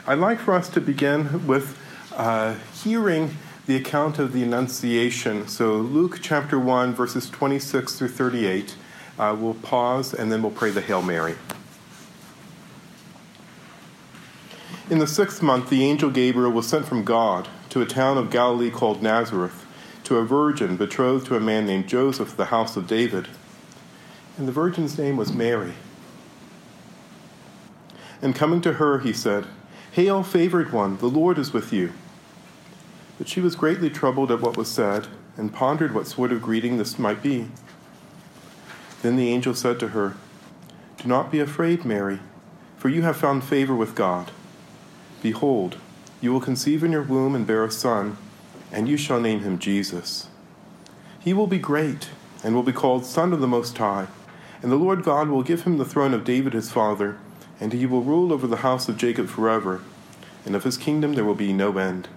I'd like for us to begin with hearing the account of the Annunciation. So Luke chapter 1, verses 26 through 38. We'll pause and then we'll pray the Hail Mary. In the 6th month, the angel Gabriel was sent from God to a town of Galilee called Nazareth, to a virgin betrothed to a man named Joseph of the house of David. And the virgin's name was Mary. And coming to her, he said, "Hail, favored one, the Lord is with you." But she was greatly troubled at what was said, and pondered what sort of greeting this might be. Then the angel said to her, "Do not be afraid, Mary, for you have found favor with God. Behold, you will conceive in your womb and bear a son, and you shall name him Jesus. He will be great, and will be called Son of the Most High, and the Lord God will give him the throne of David his father, and he will rule over the house of Jacob forever, and of his kingdom there will be no end."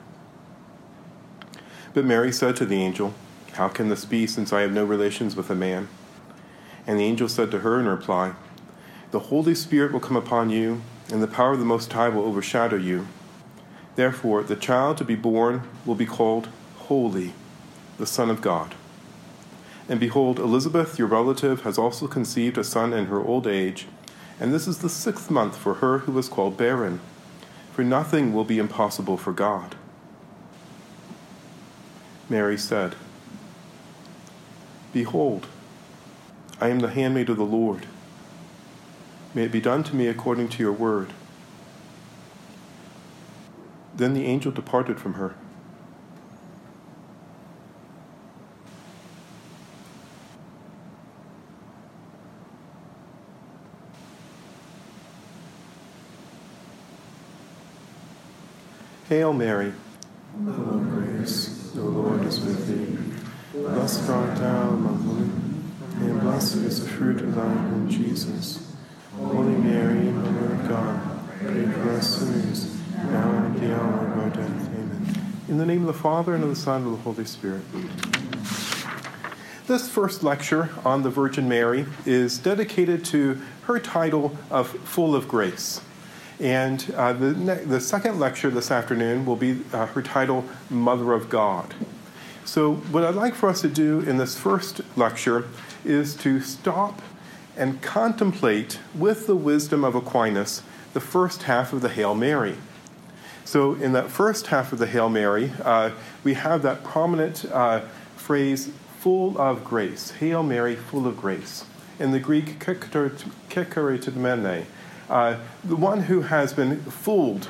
But Mary said to the angel, "How can this be, since I have no relations with a man?" And the angel said to her in reply, "The Holy Spirit will come upon you, and the power of the Most High will overshadow you. Therefore, the child to be born will be called Holy, the Son of God. And behold, Elizabeth, your relative, has also conceived a son in her old age, and this is the 6th month for her who was called barren, for nothing will be impossible for God." Mary said, "Behold, I am the handmaid of the Lord. May it be done to me according to your word." Then the angel departed from her. Hail Mary, full of grace, the Lord is with thee. Blessed art thou among women, and blessed is the fruit of thy womb, Jesus. Holy Mary, Mother of God, pray for us sinners, now and at the hour of our death. Amen. In the name of the Father, and of the Son, and of the Holy Spirit. This first lecture on the Virgin Mary is dedicated to her title of Full of Grace. And the second lecture this afternoon will be her title, Mother of God. So what I'd like for us to do in this first lecture is to stop and contemplate with the wisdom of Aquinas the first half of the Hail Mary. So in that first half of the Hail Mary, we have that prominent phrase, full of grace. Hail Mary, full of grace. In the Greek, kekaretimene, the one who has been filled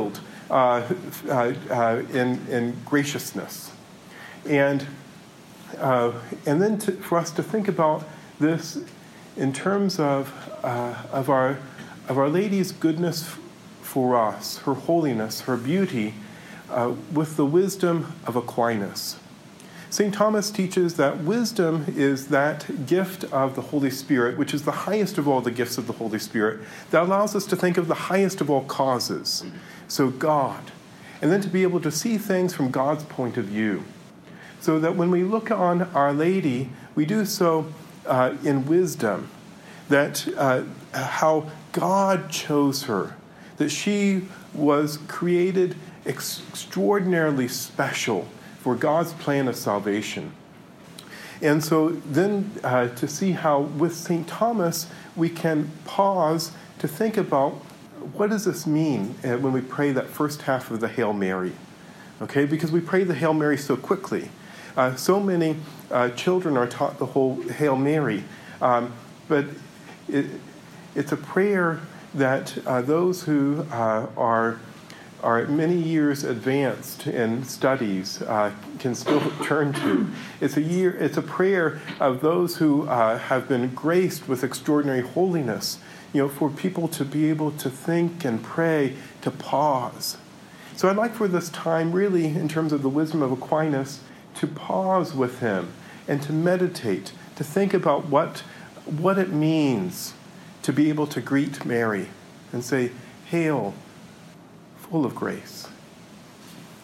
in graciousness. And then for us to think about this in terms of Our Lady's goodness for us, her holiness, her beauty, with the wisdom of Aquinas. St. Thomas teaches that wisdom is that gift of the Holy Spirit, which is the highest of all the gifts of the Holy Spirit, that allows us to think of the highest of all causes, so God, and then to be able to see things from God's point of view. So that when we look on Our Lady, we do so in wisdom, that how God chose her, that she was created extraordinarily special for God's plan of salvation. And so then to see how with St. Thomas we can pause to think about what does this mean when we pray that first half of the Hail Mary. Okay, because we pray the Hail Mary so quickly. So many children are taught the whole Hail Mary, but it's a prayer that those who are many years advanced in studies can still turn to. It's a prayer of those who have been graced with extraordinary holiness, for people to be able to think and pray, to pause. So I'd like for this time, really, in terms of the wisdom of Aquinas, to pause with him and to meditate, to think about what it means to be able to greet Mary and say, "Hail, full of grace."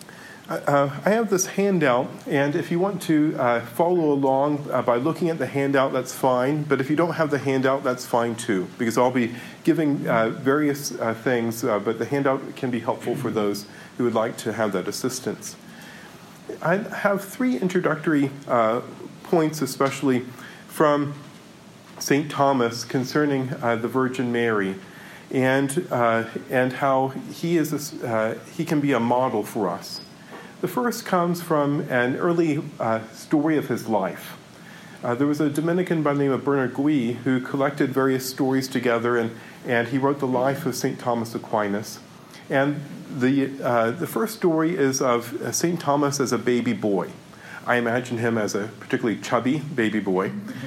I have this handout, and if you want to follow along by looking at the handout, that's fine. But if you don't have the handout, that's fine too, because I'll be giving various things, but the handout can be helpful for those who would like to have that assistance. I have 3 introductory points, especially from St. Thomas concerning the Virgin Mary, and how he can be a model for us. The first comes from an early story of his life. There was a Dominican by the name of Bernard Gui who collected various stories together, and he wrote the life of St. Thomas Aquinas. And the first story is of St. Thomas as a baby boy. I imagine him as a particularly chubby baby boy,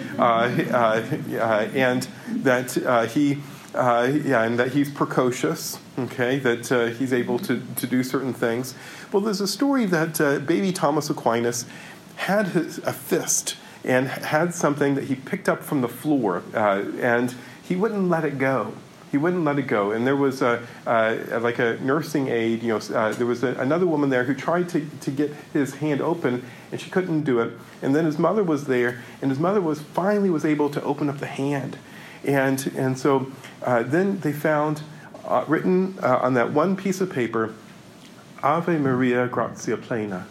and that he's precocious. Okay, that he's able to do certain things. Well, there's a story that baby Thomas Aquinas had a fist and had something that he picked up from the floor, and he wouldn't let it go. He wouldn't let it go. And there was like a nursing aide. There was another woman there who tried to get his hand open, and she couldn't do it. And then his mother was there, and his mother finally was able to open up the hand. And so then they found written on that one piece of paper, Ave Maria Gratia Plena.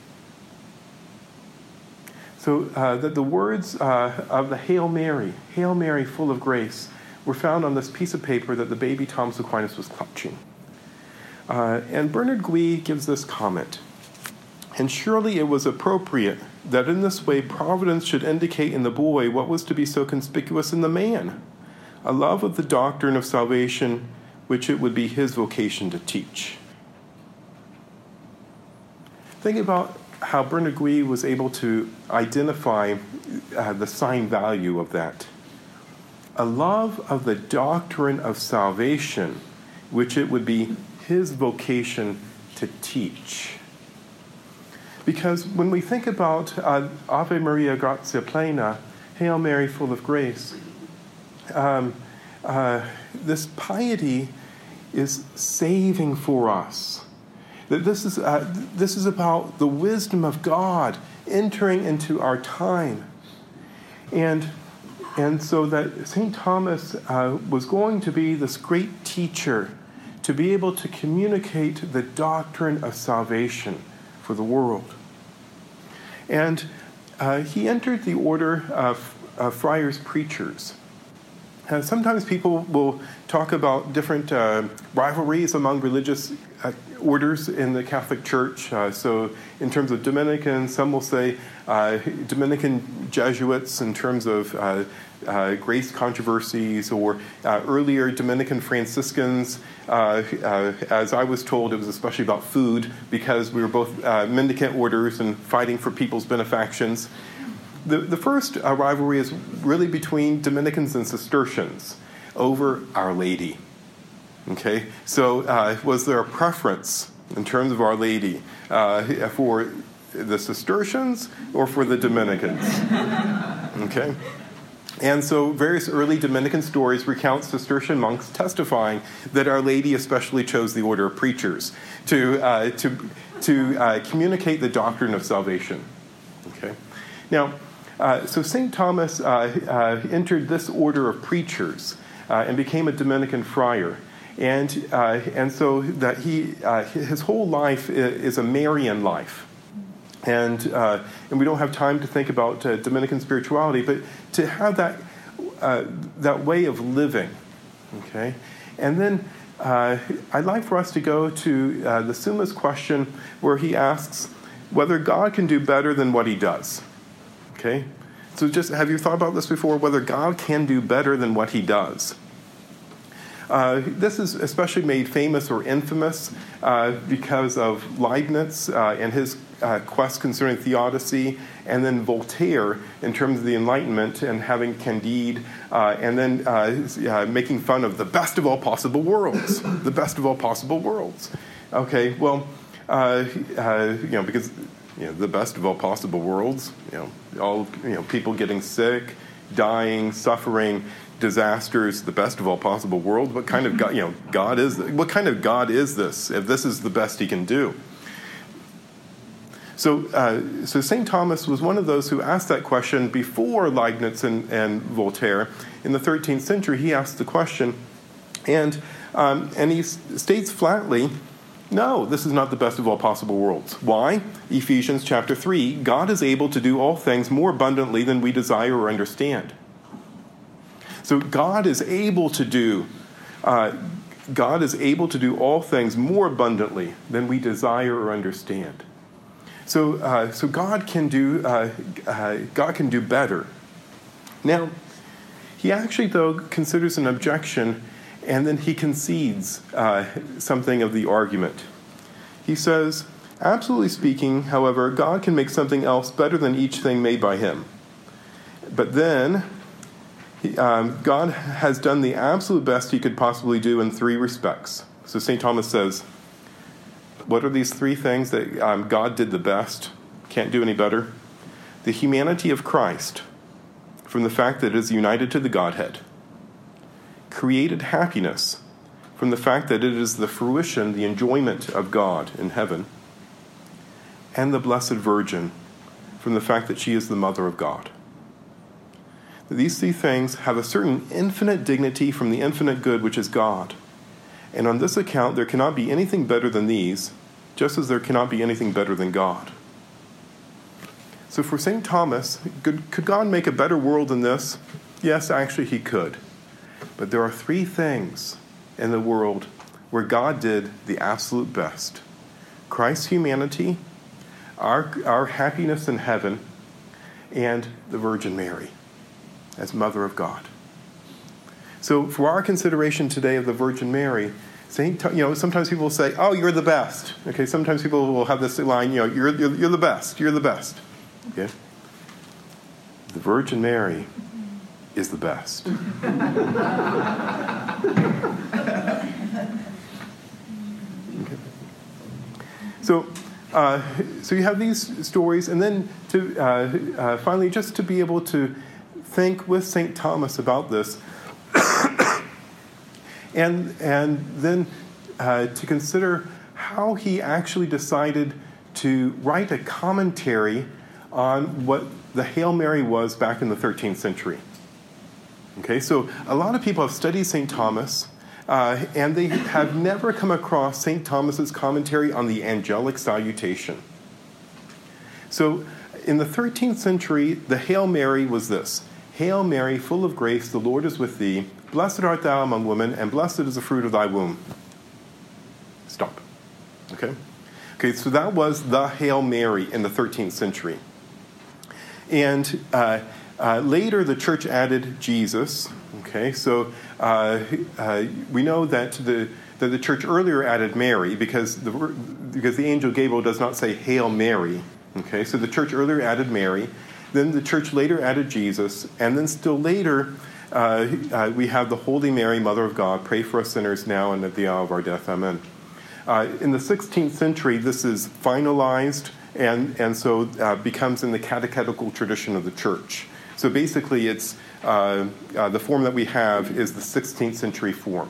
So that the words of the Hail Mary full of grace, were found on this piece of paper that the baby Thomas Aquinas was clutching. And Bernard Gui gives this comment: "And surely it was appropriate that in this way Providence should indicate in the boy what was to be so conspicuous in the man, a love of the doctrine of salvation, which it would be his vocation to teach." Think about how Bernard Gui was able to identify the sign value of that. A love of the doctrine of salvation, which it would be his vocation to teach. Because when we think about Ave Maria Gratia Plena, Hail Mary full of grace, this piety is saving for us. That this is about the wisdom of God entering into our time. And so that St. Thomas was going to be this great teacher, to be able to communicate the doctrine of salvation for the world. And he entered the order of friars preachers. Sometimes people will talk about different rivalries among religious orders in the Catholic Church. So in terms of Dominicans, some will say Dominican Jesuits in terms of grace controversies, or earlier Dominican Franciscans. As I was told, it was especially about food, because we were both mendicant orders and fighting for people's benefactions. The first rivalry is really between Dominicans and Cistercians over Our Lady. Okay, so was there a preference in terms of Our Lady for the Cistercians or for the Dominicans? Okay, and so various early Dominican stories recount Cistercian monks testifying that Our Lady especially chose the order of preachers to communicate the doctrine of salvation. Okay, now. So St. Thomas entered this order of preachers and became a Dominican friar, and so that his whole life is a Marian life, and we don't have time to think about Dominican spirituality, but to have that way of living, okay, and then I'd like for us to go to the Summa's question, where he asks whether God can do better than what he does. Okay, so just have you thought about this before, whether God can do better than what he does? This is especially made famous or infamous because of Leibniz and his quest concerning theodicy, and then Voltaire in terms of the Enlightenment and having Candide, and then making fun of the best of all possible worlds, the best of all possible worlds. Okay, well, because the best of all possible worlds, people getting sick, dying, suffering, disasters, the best of all possible worlds. What kind of God, God is this? What kind of God is this, if this is the best he can do? So St. Thomas was one of those who asked that question before Leibniz and Voltaire. In the 13th century, he asked the question, and he states flatly, no, this is not the best of all possible worlds. Why? Ephesians chapter 3, God is able to do all things more abundantly than we desire or understand. So God is able to do all things more abundantly than we desire or understand. So God can do better. Now, he actually, though, considers an objection, and then he concedes something of the argument. He says, absolutely speaking, however, God can make something else better than each thing made by him. But then, God has done the absolute best he could possibly do in three respects. So St. Thomas says, what are these three things that God did the best, can't do any better? The humanity of Christ, from the fact that it is united to the Godhead. Created happiness, from the fact that it is the fruition, the enjoyment of God in heaven. And the Blessed Virgin, from the fact that she is the Mother of God. These three things have a certain infinite dignity from the infinite good, which is God. And on this account, there cannot be anything better than these, just as there cannot be anything better than God. So for St. Thomas, could God make a better world than this? Yes, actually he could. But there are three things in the world where God did the absolute best. Christ's humanity, our happiness in heaven, and the Virgin Mary as Mother of God. So for our consideration today of the Virgin Mary, sometimes people will say, "Oh, you're the best." Okay, sometimes people will have this line, "You're the best. You're the best." Okay, the Virgin Mary is the best. Okay. So you have these stories, and then to finally, just to be able to think with St. Thomas about this, and then to consider how he actually decided to write a commentary on what the Hail Mary was back in the 13th century. Okay, so a lot of people have studied St. Thomas, and they have never come across St. Thomas's commentary on the angelic salutation. So in the 13th century, the Hail Mary was this: Hail Mary, full of grace, the Lord is with thee. Blessed art thou among women, and blessed is the fruit of thy womb. Stop. Okay, so that was the Hail Mary in the 13th century. And later, the church added Jesus. Okay, so we know that the church earlier added Mary because the angel Gabriel does not say Hail Mary. Okay, so the church earlier added Mary, then the church later added Jesus, and then still later we have the Holy Mary, Mother of God. Pray for us sinners now and at the hour of our death. Amen. In the 16th century, this is finalized. And so becomes in the catechetical tradition of the church. So basically, it's the form that we have is the 16th century form.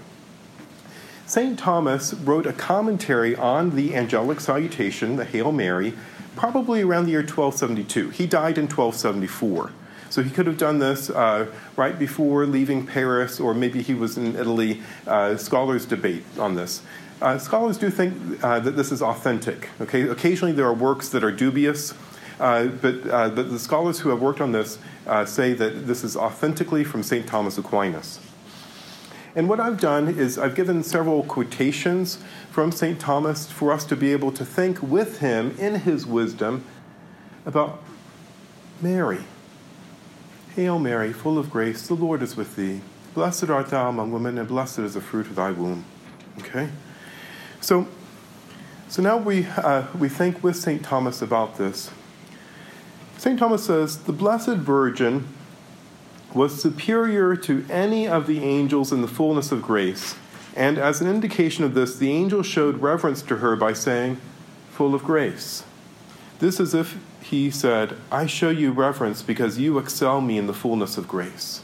St. Thomas wrote a commentary on the angelic salutation, the Hail Mary, probably around the year 1272. He died in 1274. So he could have done this right before leaving Paris, or maybe he was in Italy. Scholars debate on this. Scholars do think that this is authentic. Okay, occasionally there are works that are dubious, but the scholars who have worked on this say that this is authentically from St. Thomas Aquinas. And what I've done is I've given several quotations from St. Thomas for us to be able to think with him in his wisdom about Mary. Hail Mary, full of grace, the Lord is with thee. Blessed art thou among women, and blessed is the fruit of thy womb. Okay? So now we think with St. Thomas about this. St. Thomas says, the Blessed Virgin was superior to any of the angels in the fullness of grace, and as an indication of this, the angel showed reverence to her by saying, full of grace. This is if he said, I show you reverence because you excel me in the fullness of grace.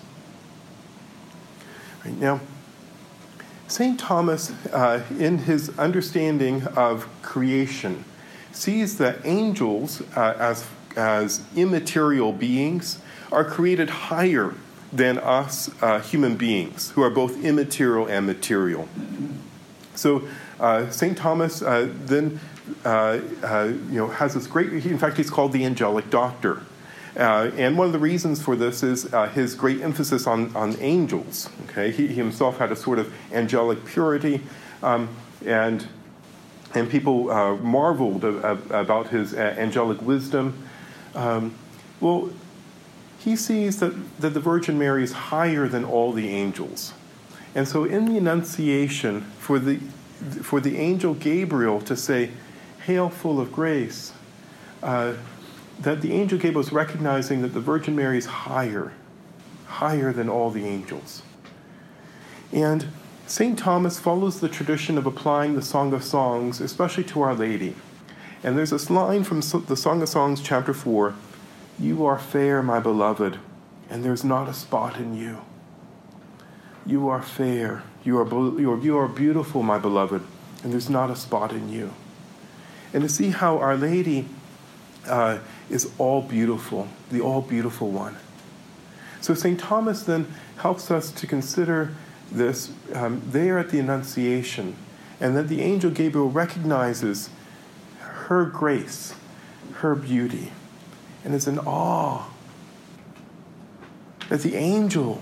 Right now, St. Thomas, in his understanding of creation, sees that angels, as immaterial beings, are created higher than us human beings, who are both immaterial and material. So St. Thomas then has this great, in fact, he's called the angelic doctor. And one of the reasons for this is his great emphasis on angels. Okay, he himself had a sort of angelic purity, and people marveled about his angelic wisdom. Well, he sees that the Virgin Mary is higher than all the angels, and so in the Annunciation, for the angel Gabriel to say, "Hail, full of grace," that the angel Gabriel is recognizing that the Virgin Mary is higher than all the angels. And St. Thomas follows the tradition of applying the Song of Songs, especially to Our Lady. And there's this line from the Song of Songs, chapter 4, "You are fair, my beloved, and there's not a spot in you. You are fair, you are beautiful, my beloved, and there's not a spot in you." And to see how Our Lady is all beautiful, the all beautiful one. So St. Thomas then helps us to consider this there at the Annunciation, and that the angel Gabriel recognizes her grace, her beauty, and is in awe that the angel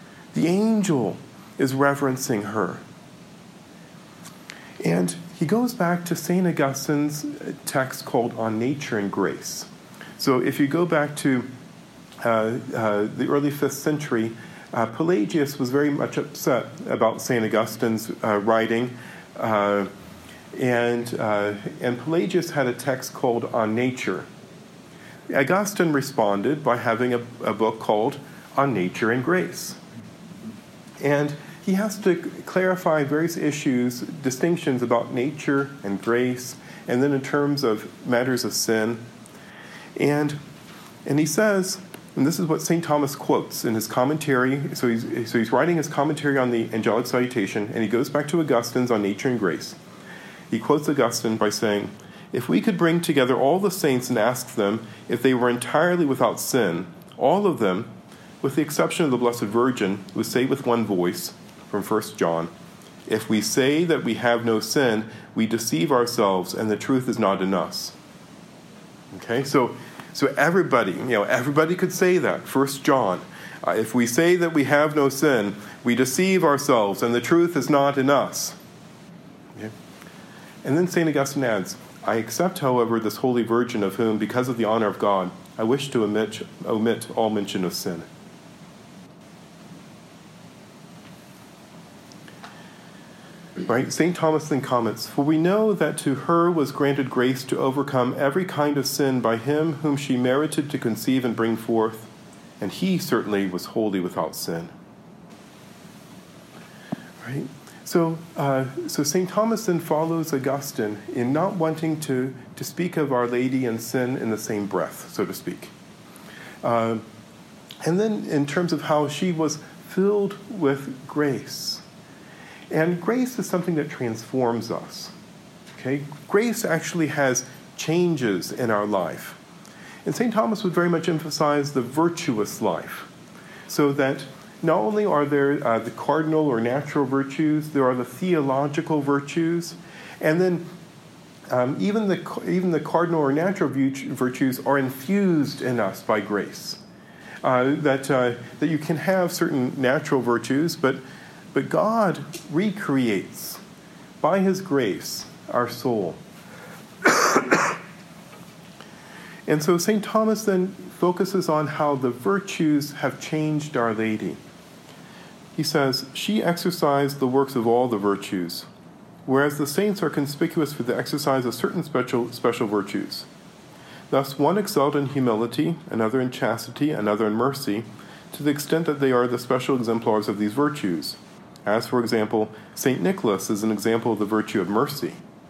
is reverencing her. And he goes back to St. Augustine's text called On Nature and Grace. So if you go back to the early 5th century, Pelagius was very much upset about St. Augustine's writing, and Pelagius had a text called On Nature. Augustine responded by having a book called On Nature and Grace. And he has to clarify various issues, distinctions about nature and grace, and then in terms of matters of sin. And he says, and this is what St. Thomas quotes in his commentary. So he's writing his commentary on the Angelic Salutation, and he goes back to Augustine's On Nature and Grace. He quotes Augustine by saying, "If we could bring together all the saints and ask them if they were entirely without sin, all of them, with the exception of the Blessed Virgin, would say with one voice," from 1 John, "If we say that we have no sin, we deceive ourselves, and the truth is not in us." Okay, so everybody could say that. 1 John, "If we say that we have no sin, we deceive ourselves, and the truth is not in us." Okay? And then St. Augustine adds, "I accept, however, this Holy Virgin, of whom, because of the honor of God, I wish to omit all mention of sin." Right? St. Thomas then comments, "For we know that to her was granted grace to overcome every kind of sin by him whom she merited to conceive and bring forth, and he certainly was wholly without sin." Right? So St. Thomas then follows Augustine in not wanting to speak of Our Lady and sin in the same breath, so to speak. And then in terms of how she was filled with grace. And grace is something that transforms us. Okay? Grace actually has changes in our life. And St. Thomas would very much emphasize the virtuous life, so that not only are there the cardinal or natural virtues, there are the theological virtues, and then even the cardinal or natural virtues are infused in us by grace. That you can have certain natural virtues, but God recreates, by His grace, our soul. And so St. Thomas then focuses on how the virtues have changed Our Lady. He says, "She exercised the works of all the virtues, whereas the saints are conspicuous for the exercise of certain special virtues. Thus one excelled in humility, another in chastity, another in mercy, to the extent that they are the special exemplars of these virtues. As, for example, St. Nicholas is an example of the virtue of mercy."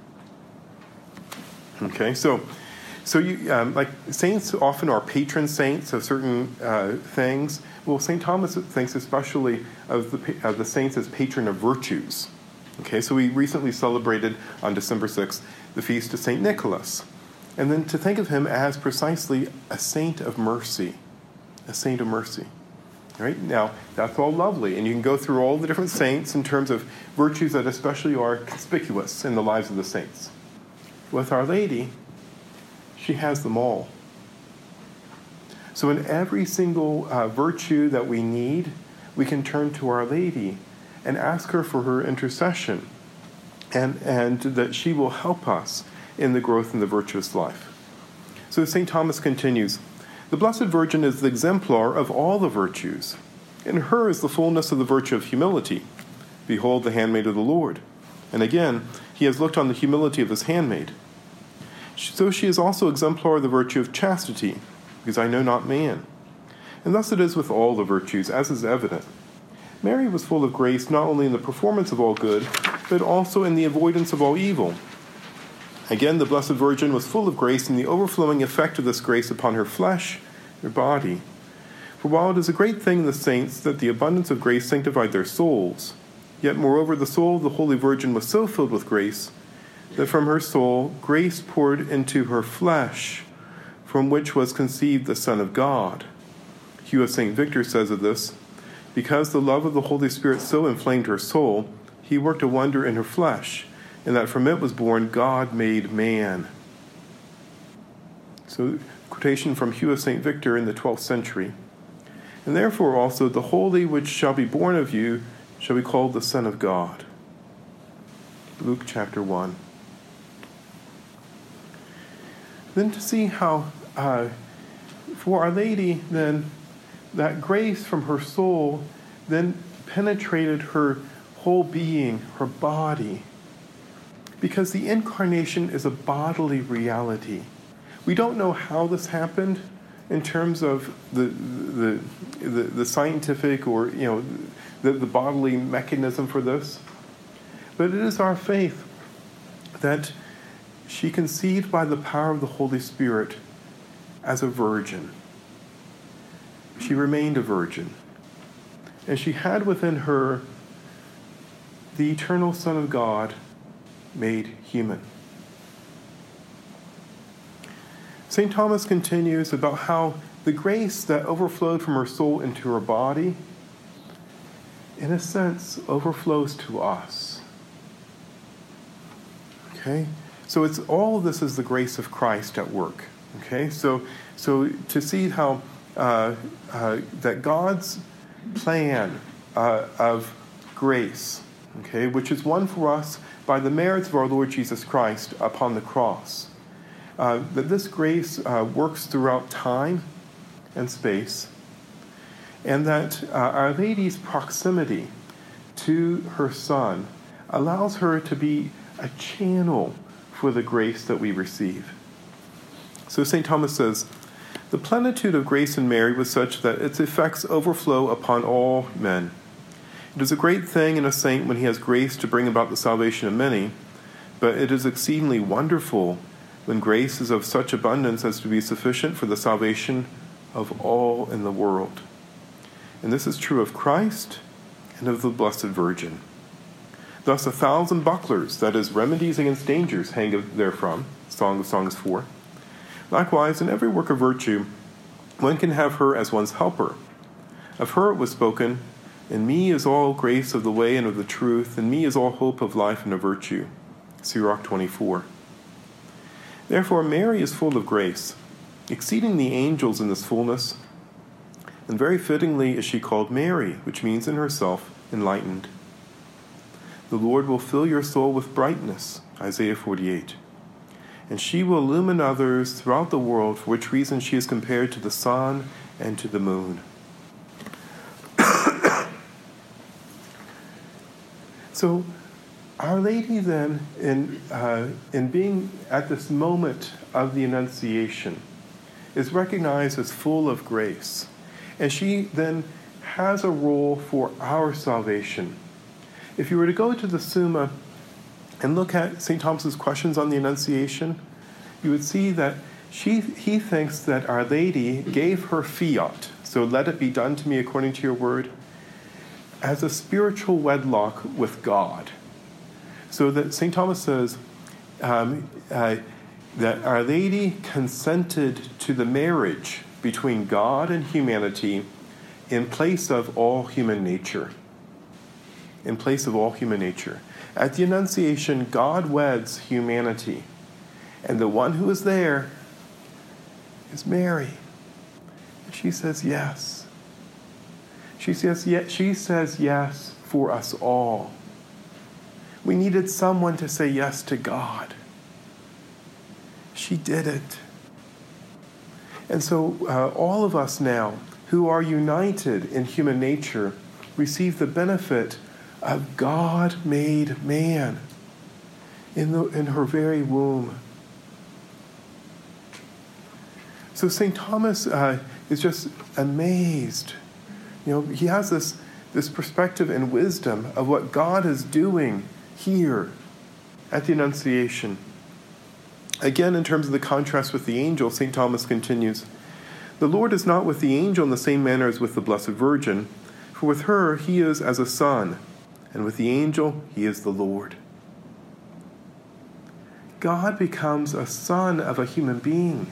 Okay, so you like saints often are patron saints of certain things. Well, St. Thomas thinks especially of the saints as patron of virtues. Okay, so we recently celebrated on December 6th the feast of St. Nicholas. And then to think of him as precisely a saint of mercy, a saint of mercy. Right? Now, that's all lovely, and you can go through all the different saints in terms of virtues that especially are conspicuous in the lives of the saints. With Our Lady, she has them all. So in every single virtue that we need, we can turn to Our Lady and ask her for her intercession, and that she will help us in the growth in the virtuous life. So St. Thomas continues, "The Blessed Virgin is the exemplar of all the virtues. In her is the fullness of the virtue of humility. Behold the handmaid of the Lord." And again, he has looked on the humility of his handmaid. So she is also exemplar of the virtue of chastity, because I know not man. And thus it is with all the virtues, as is evident. Mary was full of grace not only in the performance of all good, but also in the avoidance of all evil. Again, the Blessed Virgin was full of grace in the overflowing effect of this grace upon her flesh, her body. For while it is a great thing in the saints that the abundance of grace sanctified their souls, yet moreover the soul of the Holy Virgin was so filled with grace that from her soul grace poured into her flesh, from which was conceived the Son of God. Hugh of St. Victor says of this, "Because the love of the Holy Spirit so inflamed her soul, he worked a wonder in her flesh, and that from it was born God made man." So, quotation from Hugh of St. Victor in the 12th century. "And therefore also the Holy which shall be born of you shall be called the Son of God." Luke chapter 1. Then to see how, for Our Lady, then, that grace from her soul then penetrated her whole being, her body. Because the incarnation is a bodily reality. We don't know how this happened in terms of the scientific or the bodily mechanism for this, but it is our faith that she conceived by the power of the Holy Spirit as a virgin. She remained a virgin, and she had within her the eternal Son of God made human. St. Thomas continues about how the grace that overflowed from her soul into her body, in a sense, overflows to us. Okay? So it's all of this is the grace of Christ at work. Okay? So to see how that God's plan of grace, okay, which is won for us by the merits of our Lord Jesus Christ upon the cross, that this grace works throughout time and space, and that Our Lady's proximity to her Son allows her to be a channel for the grace that we receive. So St. Thomas says, "The plenitude of grace in Mary was such that its effects overflow upon all men. It is a great thing in a saint when he has grace to bring about the salvation of many, but it is exceedingly wonderful when grace is of such abundance as to be sufficient for the salvation of all in the world. And this is true of Christ and of the Blessed Virgin. Thus 1,000 bucklers, that is, remedies against dangers, hang therefrom." Song of Songs 4. "Likewise, in every work of virtue, one can have her as one's helper. Of her it was spoken, 'In me is all grace of the way and of the truth, in me is all hope of life and of virtue.' Sirach 24. Therefore, Mary is full of grace, exceeding the angels in this fullness, and very fittingly is she called Mary, which means in herself enlightened. The Lord will fill your soul with brightness, Isaiah 48. And she will illumine others throughout the world, for which reason she is compared to the sun and to the moon." So, Our Lady then, in being at this moment of the Annunciation, is recognized as full of grace. And she then has a role for our salvation. If you were to go to the Summa and look at St. Thomas's questions on the Annunciation, you would see that he thinks that Our Lady gave her fiat, so let it be done to me according to your word, as a spiritual wedlock with God. So that St. Thomas says that Our Lady consented to the marriage between God and humanity in place of all human nature. In place of all human nature. At the Annunciation, God weds humanity. And the one who is there is Mary. And she says yes. She says yes for us all. We needed someone to say yes to God. She did it. And so all of us now who are united in human nature receive the benefit of God made man in her very womb. So St. Thomas is just amazed. He has this perspective and wisdom of what God is doing here at the Annunciation. Again, in terms of the contrast with the angel, St. Thomas continues, "The Lord is not with the angel in the same manner as with the Blessed Virgin, for with her he is as a son, and with the angel he is the Lord." God becomes a son of a human being.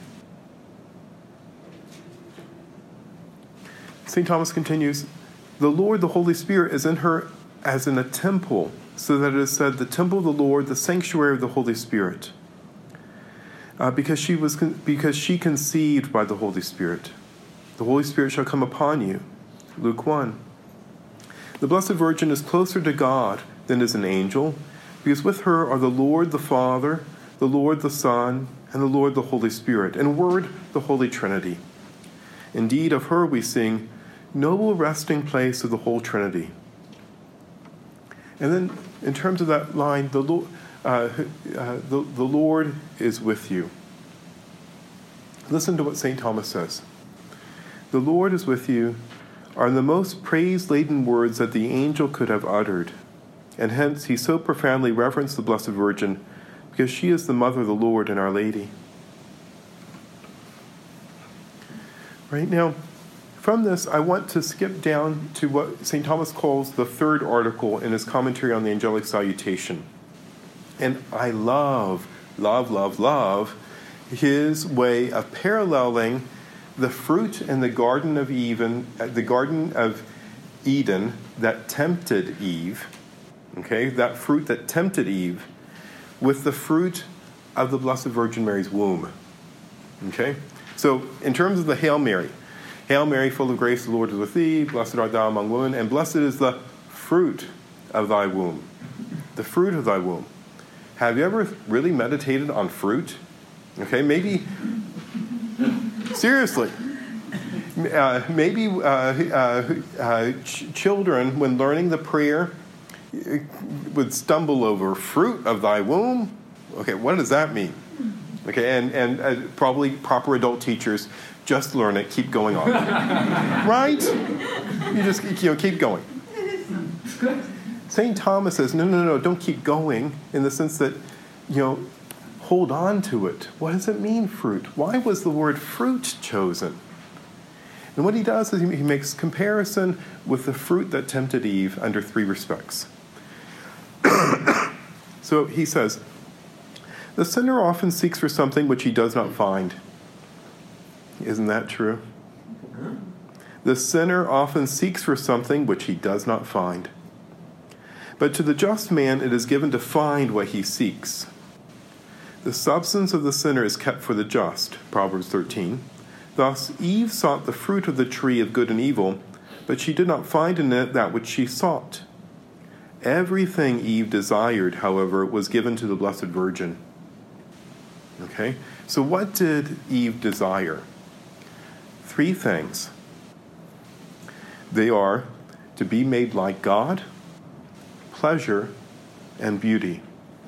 St. Thomas continues, "The Lord, the Holy Spirit, is in her as in a temple, so that it is said, the temple of the Lord, the sanctuary of the Holy Spirit. Because she conceived by the Holy Spirit. The Holy Spirit shall come upon you." Luke 1. The Blessed Virgin is closer to God than is an angel, because with her are the Lord the Father, the Lord the Son, and the Lord the Holy Spirit, and Word, the Holy Trinity. Indeed, of her we sing, "Noble resting place of the whole Trinity." And then, in terms of that line, the Lord is with you. Listen to what St. Thomas says. "The Lord is with you are the most praise-laden words that the angel could have uttered, and hence he so profoundly reverenced the Blessed Virgin, because she is the mother of the Lord and Our Lady." Right now, from this, I want to skip down to what St. Thomas calls the third article in his commentary on the Angelic Salutation. And I love his way of paralleling the fruit in the Garden of Eden that tempted Eve, okay, that fruit that tempted Eve, with the fruit of the Blessed Virgin Mary's womb. Okay? So, in terms of the Hail Mary, "Hail Mary, full of grace, the Lord is with thee, blessed art thou among women, and blessed is the fruit of thy womb." The fruit of thy womb. Have you ever really meditated on fruit? Okay, maybe, seriously, maybe children, when learning the prayer, would stumble over fruit of thy womb. Okay, what does that mean? Okay, and probably proper adult teachers, just learn it, keep going on. Right? You just keep going. St. Thomas says, no, don't keep going, in the sense that, hold on to it. What does it mean, fruit? Why was the word fruit chosen? And what he does is he makes comparison with the fruit that tempted Eve under three respects. So he says, "The sinner often seeks for something which he does not find." Isn't that true? The sinner often seeks for something which he does not find. But to the just man it is given to find what he seeks. The substance of the sinner is kept for the just, Proverbs 13. Thus Eve sought the fruit of the tree of good and evil, but she did not find in it that which she sought. Everything Eve desired, however, was given to the Blessed Virgin. Okay? So what did Eve desire? Three things. They are to be made like God, pleasure, and beauty.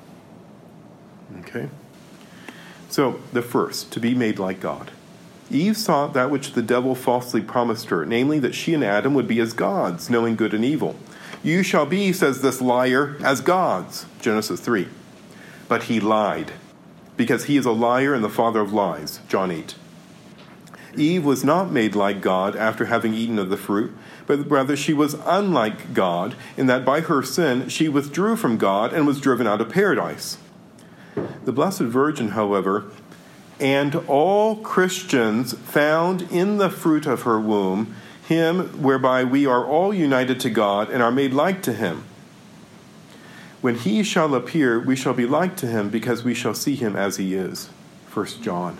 Okay? So, the first, to be made like God. Eve sought that which the devil falsely promised her, namely that she and Adam would be as gods, knowing good and evil. "You shall be," says this liar, "as gods," Genesis 3. But he lied, because he is a liar and the father of lies, John 8. Eve was not made like God after having eaten of the fruit, but rather she was unlike God, in that by her sin she withdrew from God and was driven out of paradise. The Blessed Virgin, however, and all Christians found in the fruit of her womb him whereby we are all united to God and are made like to him. When he shall appear, we shall be like to him because we shall see him as he is. 1 John.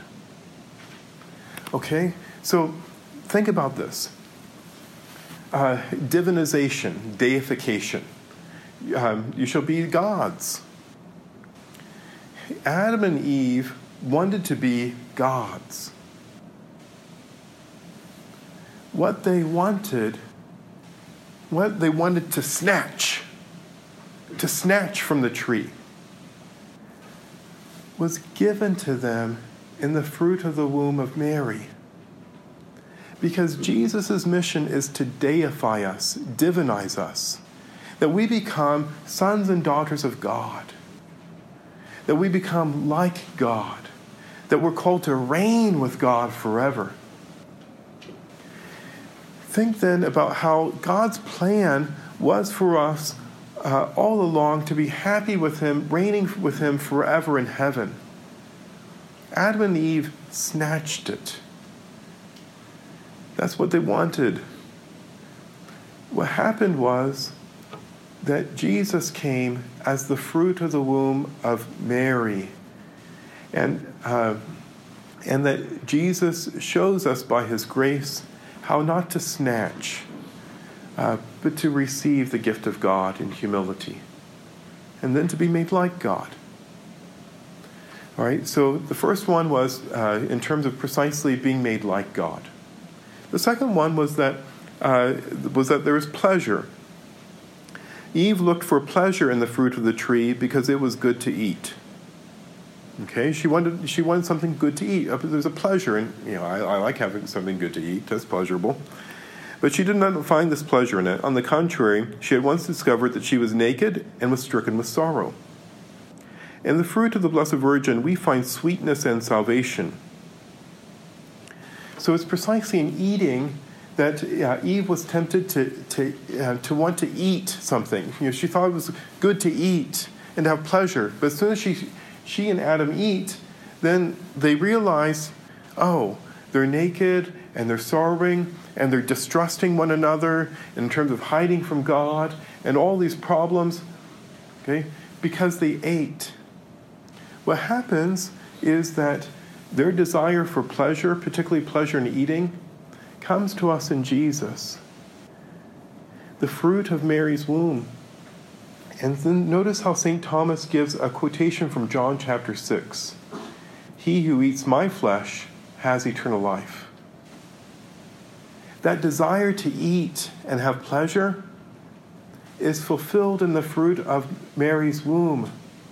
Okay, so think about this. Divinization, deification. You shall be gods. Adam and Eve wanted to be gods. What they wanted to snatch from the tree, was given to them in the fruit of the womb of Mary. Because Jesus' mission is to deify us, divinize us, that we become sons and daughters of God, that we become like God, that we're called to reign with God forever. Think then about how God's plan was for us all along to be happy with him, reigning with him forever in heaven. Adam and Eve snatched it. That's what they wanted. What happened was that Jesus came as the fruit of the womb of Mary. And that Jesus shows us by his grace how not to snatch, but to receive the gift of God in humility. And then to be made like God. All right, so the first one was in terms of precisely being made like God. The second one was that there was pleasure. Eve looked for pleasure in the fruit of the tree because it was good to eat. Okay, she wanted something good to eat. There's a pleasure in, I like having something good to eat. That's pleasurable. But she did not find this pleasure in it. On the contrary, she had once discovered that she was naked and was stricken with sorrow. In the fruit of the Blessed Virgin, we find sweetness and salvation. So it's precisely in eating that Eve was tempted to want to eat something. She thought it was good to eat and to have pleasure. But as soon as she and Adam eat, then they realize, they're naked and they're sorrowing and they're distrusting one another in terms of hiding from God and all these problems, okay, because they ate. What happens is that their desire for pleasure, particularly pleasure in eating, comes to us in Jesus, the fruit of Mary's womb. And then notice how St. Thomas gives a quotation from John chapter 6. He who eats my flesh has eternal life. That desire to eat and have pleasure is fulfilled in the fruit of Mary's womb,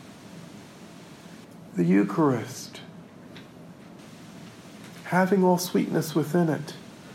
the Eucharist, having all sweetness within it.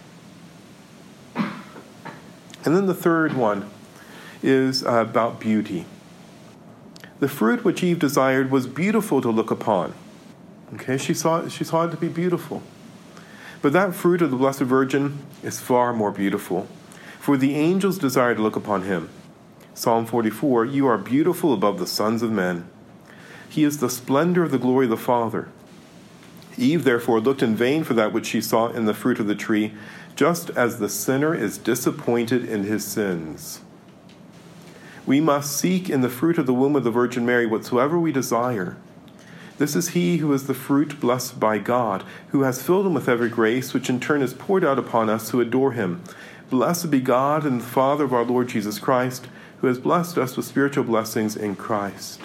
And then the third one is about beauty. The fruit which Eve desired was beautiful to look upon. Okay, she saw it to be beautiful. But that fruit of the Blessed Virgin is far more beautiful, for the angels desire to look upon him. Psalm 44, you are beautiful above the sons of men. He is the splendor of the glory of the Father. Eve, therefore, looked in vain for that which she saw in the fruit of the tree, just as the sinner is disappointed in his sins. We must seek in the fruit of the womb of the Virgin Mary whatsoever we desire. This is he who is the fruit blessed by God, who has filled him with every grace, which in turn is poured out upon us who adore him. Blessed be God and the Father of our Lord Jesus Christ, who has blessed us with spiritual blessings in Christ.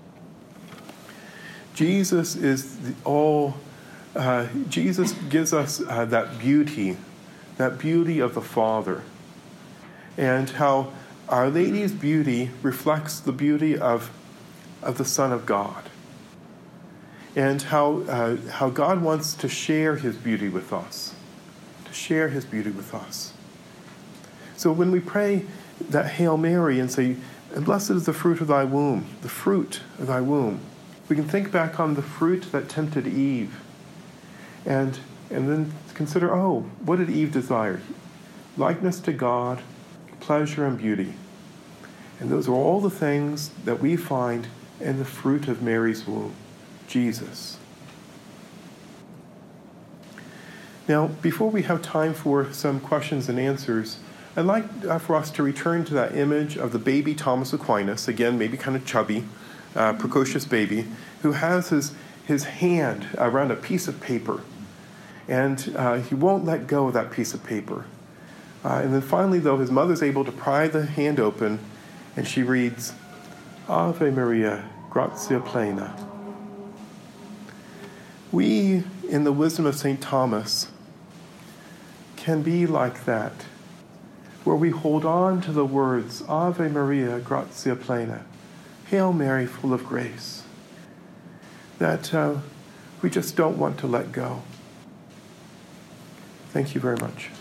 Jesus is Jesus gives us that beauty of the Father, and how Our Lady's beauty reflects the beauty of the Son of God, and how God wants to share his beauty with us, So when we pray that Hail Mary and say, and blessed is the fruit of thy womb, we can think back on the fruit that tempted Eve, and then consider, what did Eve desire? Likeness to God, pleasure and beauty. And those are all the things that we find in the fruit of Mary's womb. Jesus. Now, before we have time for some questions and answers, I'd like for us to return to that image of the baby Thomas Aquinas, again, maybe kind of chubby, precocious baby, who has his hand around a piece of paper. And he won't let go of that piece of paper. And then finally, though, his mother's able to pry the hand open, and she reads, Ave Maria, gratia plena. We, in the wisdom of St. Thomas, can be like that, where we hold on to the words, Ave Maria, gratia plena, Hail Mary, full of grace, that we just don't want to let go. Thank you very much.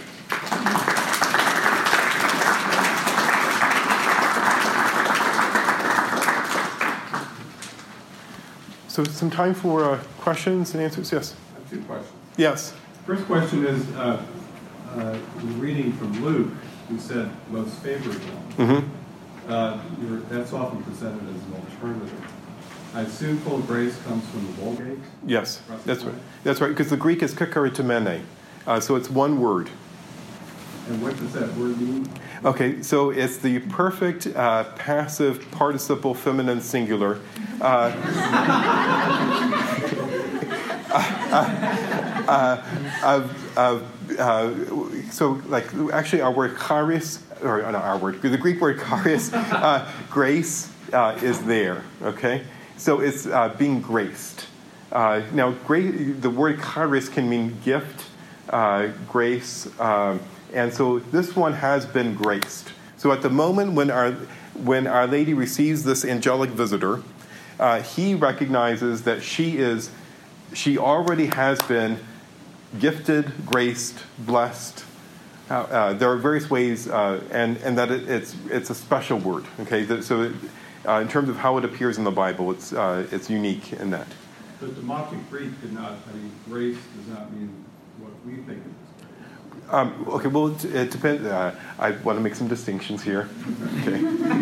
So some time for questions and answers. Yes? I have two questions. Yes. First question is, reading from Luke, who said most favored one. Mm-hmm. That's often presented as an alternative. I assume full of grace comes from the Vulgate? Yes, that's right. That's right, because the Greek is kakaritomene, so it's one word. And what does that word mean? Okay, so it's the perfect passive participle feminine singular. So, like, actually, our word charis, or not our word, the Greek word charis, grace is there. Okay, so it's being graced. Now, the word charis can mean gift, grace. And so this one has been graced. So at the moment when Our Lady receives this angelic visitor, he recognizes that she already has been gifted, graced, blessed. There are various ways, and that it's a special word. Okay, so in terms of how it appears in the Bible, it's unique in that. But the Democratic Greek did not. I mean, grace does not mean what we think it is. Okay, well, it depends. I want to make some distinctions here. Okay.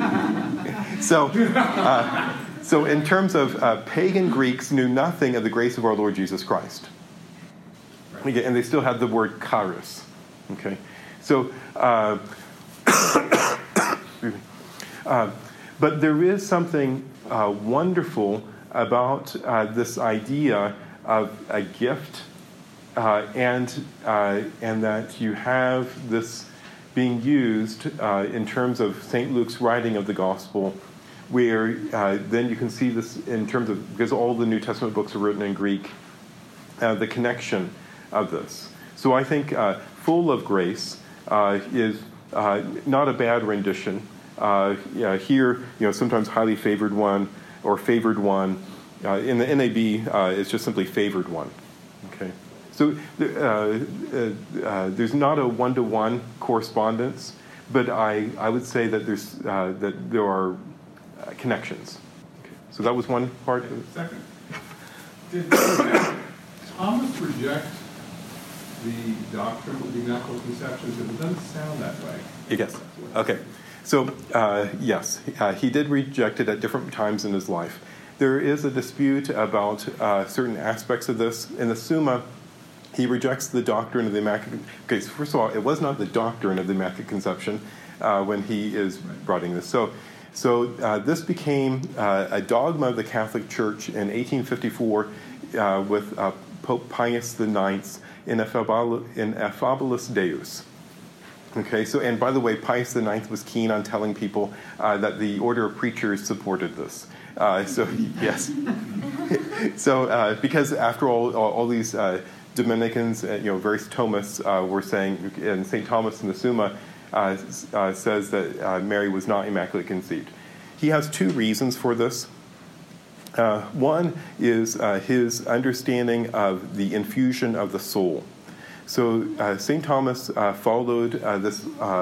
So in terms of pagan Greeks knew nothing of the grace of our Lord Jesus Christ. Okay, and they still had the word charis. Okay. So, but there is something wonderful about this idea of a gift. And that you have this being used in terms of St. Luke's writing of the gospel, where then you can see this in terms of, because all the New Testament books are written in Greek, the connection of this. So I think full of grace is not a bad rendition. Here, sometimes highly favored one or favored one. In the NAB, it's just simply favored one. Okay. So there's not a one-to-one correspondence, but I would say that there are connections. Okay. So that was one part. Second, did Thomas reject the doctrine of the Immaculate Conception? Because it doesn't sound that way. Yes. Okay. So yes, he did reject it at different times in his life. There is a dispute about certain aspects of this. In the Summa, he rejects the doctrine of the Immaculate. Okay, so first of all, it was not the doctrine of the Immaculate Conception when he is writing this. So this became a dogma of the Catholic Church in 1854 with Pope Pius IX in Affabilis Deus. Okay, so, and by the way, Pius IX was keen on telling people that the order of preachers supported this. So yes. So because after all these Dominicans, various Thomists were saying, and St. Thomas in the Summa says that Mary was not immaculately conceived. He has two reasons for this. One is his understanding of the infusion of the soul. So St. Thomas followed this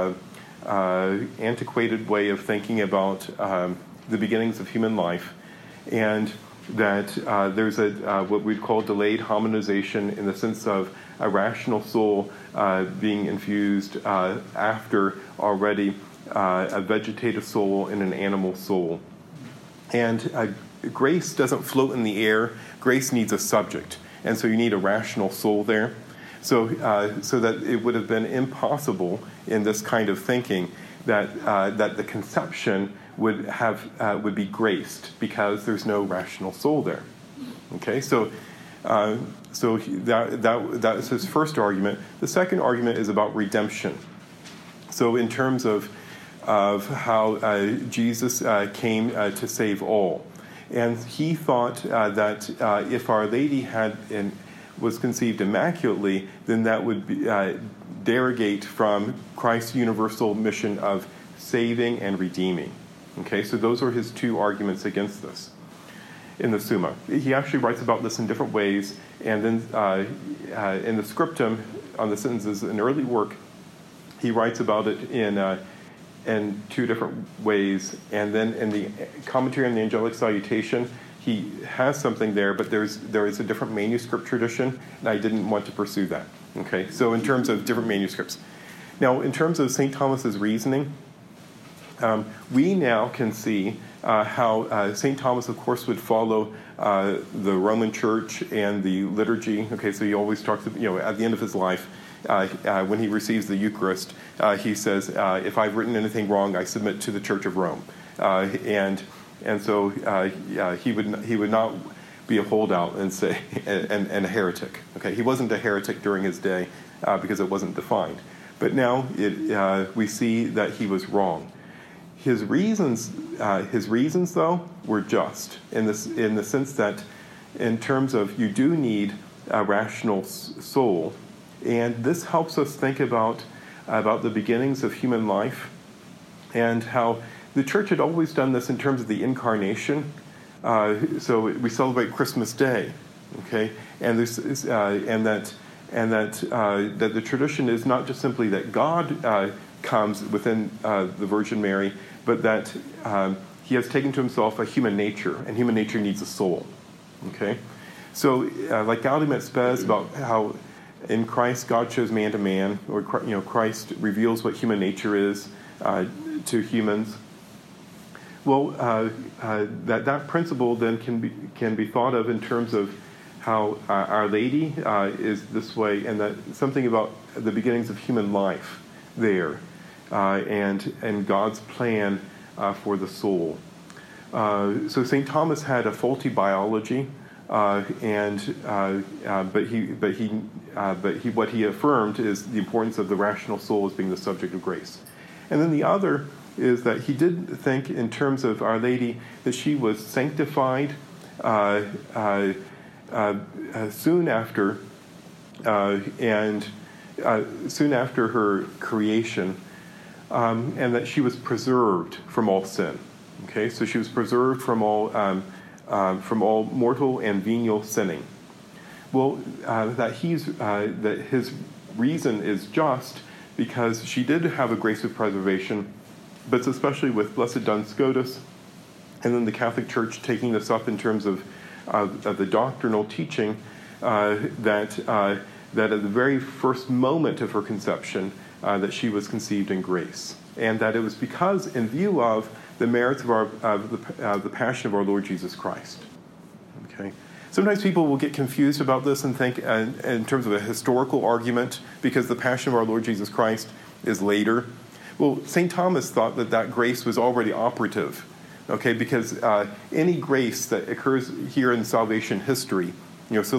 antiquated way of thinking about the beginnings of human life, and that there's what we'd call delayed hominization in the sense of a rational soul being infused after already a vegetative soul and an animal soul. And grace doesn't float in the air. Grace needs a subject. And so you need a rational soul there. So that it would have been impossible in this kind of thinking that the conception would be graced because there's no rational soul there. Okay, so that's his first argument. The second argument is about redemption. So in terms of how Jesus came to save all, and he thought that if Our Lady was conceived immaculately, then that would derogate from Christ's universal mission of saving and redeeming. Okay, so those are his two arguments against this in the Summa. He actually writes about this in different ways, and then in the Scriptum on the sentences, an early work, he writes about it in two different ways, and then in the commentary on the Angelic Salutation, he has something there, but there is a different manuscript tradition, and I didn't want to pursue that. Okay, so in terms of different manuscripts. Now, in terms of St. Thomas's reasoning, we now can see how St. Thomas, of course, would follow the Roman Church and the liturgy. Okay, so he always talks, at the end of his life, when he receives the Eucharist, he says, if I've written anything wrong, I submit to the Church of Rome. And so he would not be a holdout and say and a heretic. Okay, he wasn't a heretic during his day because it wasn't defined. But now we see that he was wrong. His reasons, though, were just in the sense that, in terms of you do need a rational soul, and this helps us think about the beginnings of human life, and how the Church had always done this in terms of the incarnation. So we celebrate Christmas Day, okay, and that the tradition is not just simply that God comes within the Virgin Mary, but that he has taken to himself a human nature, and human nature needs a soul. Okay, so like Gaudium et Spes, about how in Christ God chose man to man, or Christ reveals what human nature is to humans. Well, that principle then can be thought of in terms of how Our Lady is this way, and that something about the beginnings of human life there, and God's plan for the soul. So St. Thomas had a faulty biology, but what he affirmed is the importance of the rational soul as being the subject of grace. And then the other is that he did think in terms of Our Lady that she was sanctified soon after her creation, and that she was preserved from all sin. Okay, so she was preserved from all mortal and venial sinning. Well, that his reason is just because she did have a grace of preservation, but especially with Blessed Duns Scotus, and then the Catholic Church taking this up in terms of the doctrinal teaching, that at the very first moment of her conception, that she was conceived in grace, and that it was because, in view of the merits of the passion of our Lord Jesus Christ. Okay. Sometimes people will get confused about this and think in terms of a historical argument, because the passion of our Lord Jesus Christ is later. Well, St. Thomas thought that grace was already operative, okay, because any grace that occurs here in salvation history, so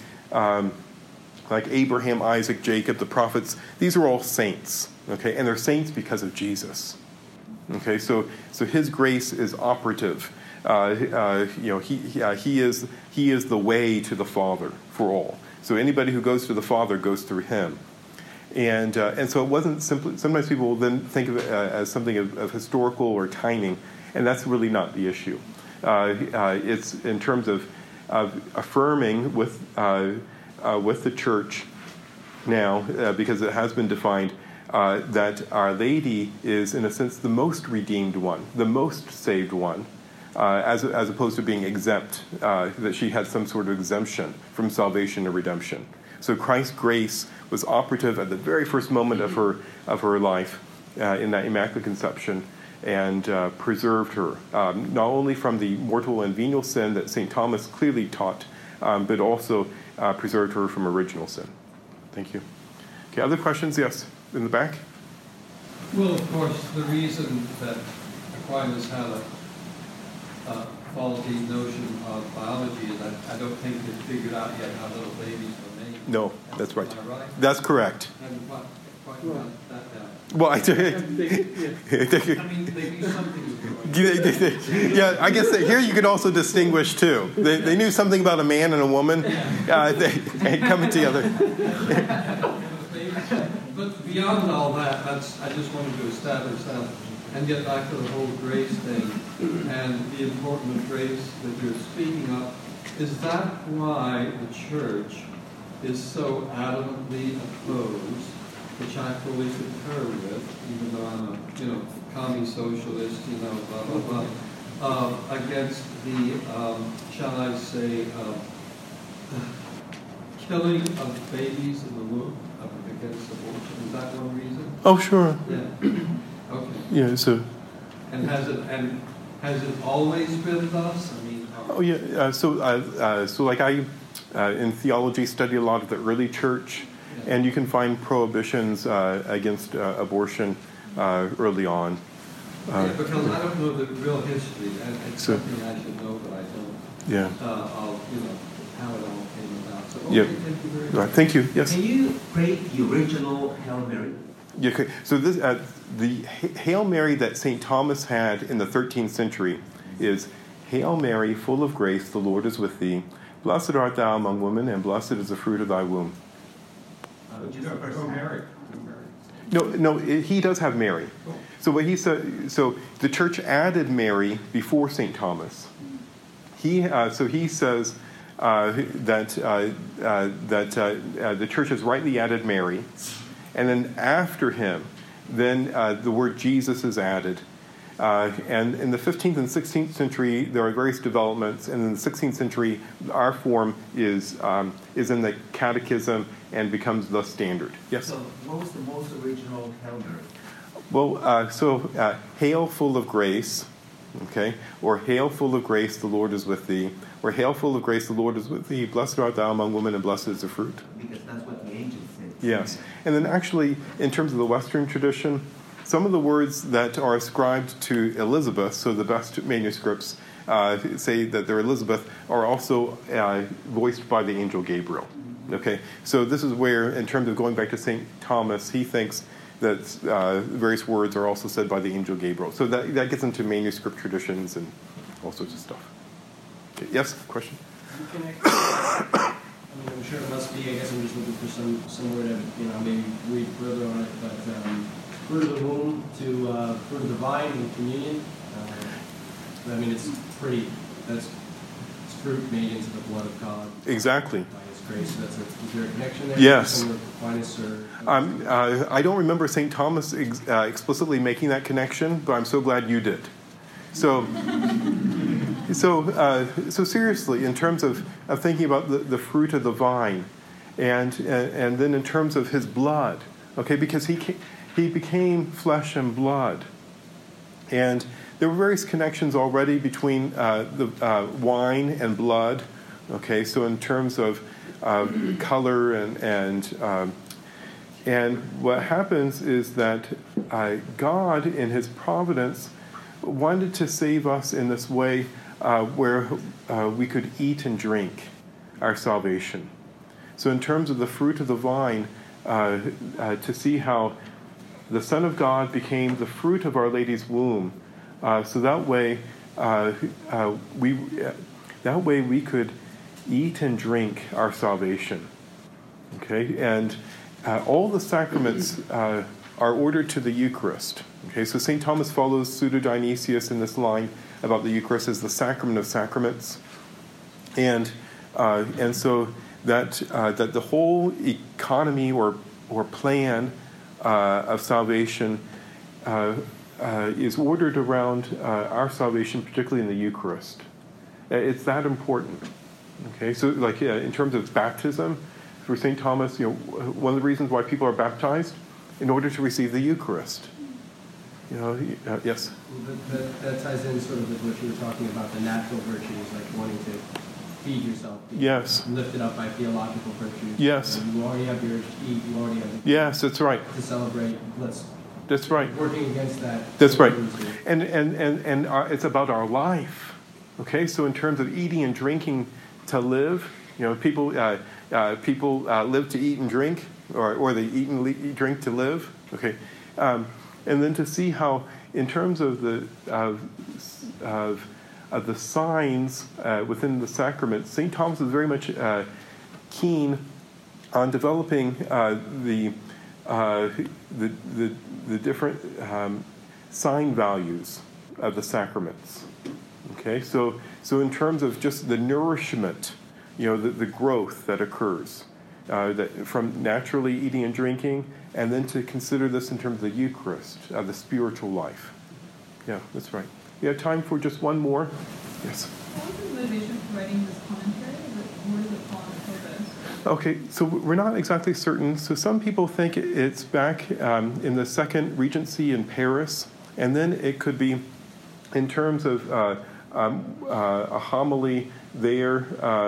like Abraham, Isaac, Jacob, the prophets, these are all saints, okay, and they're saints because of Jesus. Okay, so his grace is operative. He is the way to the Father for all. So anybody who goes to the Father goes through him. And so it wasn't simply. Sometimes people will then think of it as something of historical or timing, and that's really not the issue. It's in terms of affirming with the Church now, because it has been defined. That Our Lady is, in a sense, the most redeemed one, the most saved one, as opposed to being exempt, that she had some sort of exemption from salvation or redemption. So Christ's grace was operative at the very first moment of her life in that Immaculate Conception, and preserved her, not only from the mortal and venial sin that St. Thomas clearly taught, but also preserved her from original sin. Thank you. Okay, other questions? Yes, in the back? Well, of course, the reason that Aquinas had a faulty notion of biology is that I don't think they figured out yet how little babies were made. No, that's right. Am I right? That's correct. I haven't quite got that down. Well, I mean, they knew something was going on. yeah, I guess that here you could also distinguish too. They knew something about a man and a woman they coming together. But beyond all that, I just wanted to establish that and get back to the whole grace thing and the importance of grace that you're speaking of. Is that why the Church is so adamantly opposed, which I fully concur with, even though I'm a commie socialist, blah, blah, blah, against the, shall I say, killing of babies in the womb, against abortion? Is that one reason? Oh, sure. Yeah. Okay. Yeah. So. And has it always been thus? I mean. Oh yeah. So like I, in theology, study a lot of the early church, and you can find prohibitions against abortion early on. Because I don't know the real history, and it's something I should know, but I don't. Yeah. Of how it all came about. So, yeah. Thank you very much. Right, thank you. Yes. Can you pray the original Hail Mary? Yeah. Okay. So this the Hail Mary that St. Thomas had in the 13th century is Hail Mary, full of grace, the Lord is with thee. Blessed art thou among women, and blessed is the fruit of thy womb. Mary. No, he does have Mary. So what he said. So the church added Mary before St. Thomas. He says that the church has rightly added Mary, and then after him, then the word Jesus is added. And in the 15th and 16th century, there are various developments. And in the 16th century, our form is in the Catechism and becomes the standard. Yes? So what was the most original Hail Mary? Well, Hail full of grace, okay? Or Hail full of grace, the Lord is with thee. Or Hail full of grace, the Lord is with thee. Blessed art thou among women, and blessed is the fruit. Because that's what the angel said. Yes. And then actually, in terms of the Western tradition, some of the words that are ascribed to Elizabeth, so the best manuscripts say that they're Elizabeth, are also voiced by the angel Gabriel. Okay, so this is where, in terms of going back to St. Thomas, he thinks that various words are also said by the angel Gabriel. So that gets into manuscript traditions and all sorts of stuff. Okay, yes, question? I'm sure it must be. I guess I'm just looking for somewhere to maybe read further on it. But fruit of the womb to fruit of the vine in communion. It's pretty. It's fruit made into the blood of God. Exactly. By His grace. Is there a connection there? Yes. Or I don't remember St. Thomas explicitly making that connection, but I'm so glad you did. So seriously, in terms of thinking about the fruit of the vine, and then in terms of his blood, okay, because he became flesh and blood, and there were various connections already between the wine and blood, okay. So in terms of color and what happens is that God, in His providence, wanted to save us in this way where we could eat and drink our salvation. So in terms of the fruit of the vine, to see how the Son of God became the fruit of Our Lady's womb, so that way we could eat and drink our salvation. Okay, and all the sacraments are ordered to the Eucharist. Okay, so St. Thomas follows Pseudo-Dionysius in this line about the Eucharist as the sacrament of sacraments, and so that the whole economy or plan of salvation is ordered around our salvation, particularly in the Eucharist. It's that important. Okay, so in terms of baptism, for St. Thomas, one of the reasons why people are baptized, in order to receive the Eucharist. Yes. That ties in sort of with what you were talking about, the natural virtues, like wanting to feed yourself. Yes. Lifted up by theological virtues. Yes. You already have your urge to eat. You already have Yes, that's right. to celebrate. That's right. Working against that. That's right. And it's about our life. Okay, so in terms of eating and drinking to live, people live to eat and drink, or they eat and drink to live. Okay, and then to see how, in terms of the signs within the sacrament, St. Thomas is very much keen on developing the different sign values of the sacraments. Okay, so in terms of just the nourishment, the growth that occurs that from naturally eating and drinking, and then to consider this in terms of the Eucharist, the spiritual life. Yeah, that's right. We have time for just one more. Yes. What was the motivation for writing this commentary? Where does it fall into this? Okay, so we're not exactly certain. So some people think it's back in the Second Regency in Paris, and then it could be in terms of a homily there,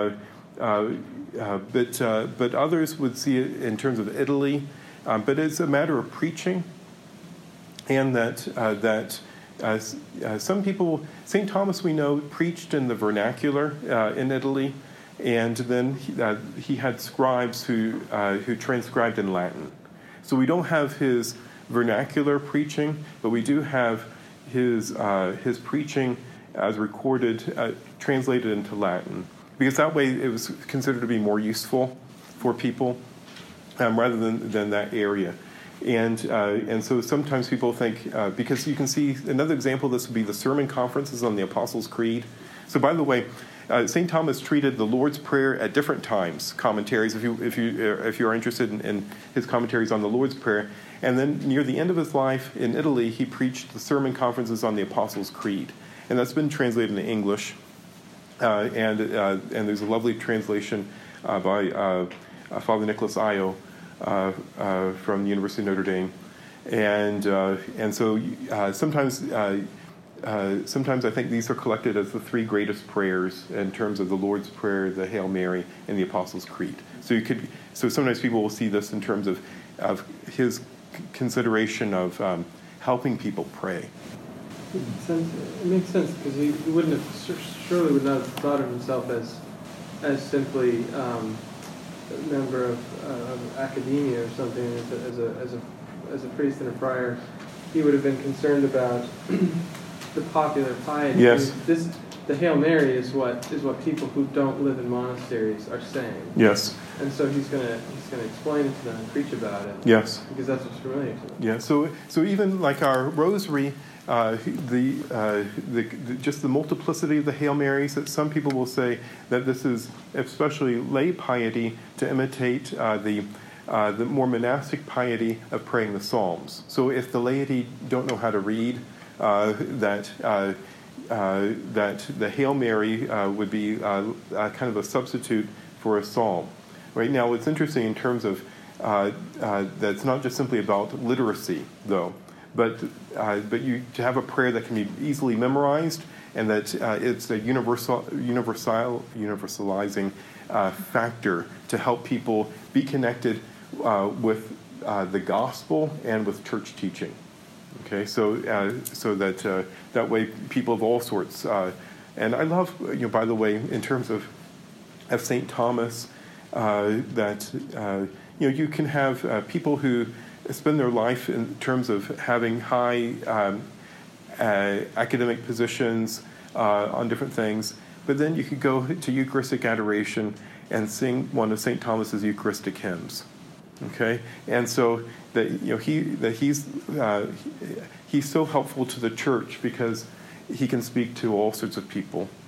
but others would see it in terms of Italy. But it's a matter of preaching, and that some people, St. Thomas we know, preached in the vernacular in Italy, and then he had scribes who transcribed in Latin. So we don't have his vernacular preaching, but we do have his preaching as recorded, translated into Latin, because that way it was considered to be more useful for people rather than that area. And so sometimes people think, because you can see another example of this would be the sermon conferences on the Apostles' Creed. So by the way, St. Thomas treated the Lord's Prayer at different times, commentaries, if you are interested in his commentaries on the Lord's Prayer. And then near the end of his life in Italy, he preached the sermon conferences on the Apostles' Creed. And that's been translated into English. And there's a lovely translation by Father Nicholas Io from the University of Notre Dame. And so sometimes I think these are collected as the three greatest prayers in terms of the Lord's Prayer, the Hail Mary, and the Apostles' Creed. So sometimes people will see this in terms of his consideration of helping people pray. It makes sense because he wouldn't have, surely would not have thought of himself as simply a member of academia or something, as a priest and a friar. He would have been concerned about the popular piety. Yes. The Hail Mary is what people who don't live in monasteries are saying. Yes. And so he's gonna explain it to them and preach about it. Yes. Because that's what's familiar to them. Yeah. So even like our rosary, just the multiplicity of the Hail Marys, that some people will say that this is especially lay piety to imitate the more monastic piety of praying the Psalms. So if the laity don't know how to read, that the Hail Mary would be kind of a substitute for a psalm. Right now, it's interesting in terms of that's not just simply about literacy, though, but you to have a prayer that can be easily memorized, and that it's a universalizing factor to help people be connected with the gospel and with church teaching. Okay, so that way people of all sorts, and I love, by the way, in terms of St. Thomas, that you can have people who spend their life in terms of having high academic positions on different things, but then you could go to Eucharistic adoration and sing one of St. Thomas's Eucharistic hymns. Okay, and so he's so helpful to the church because he can speak to all sorts of people.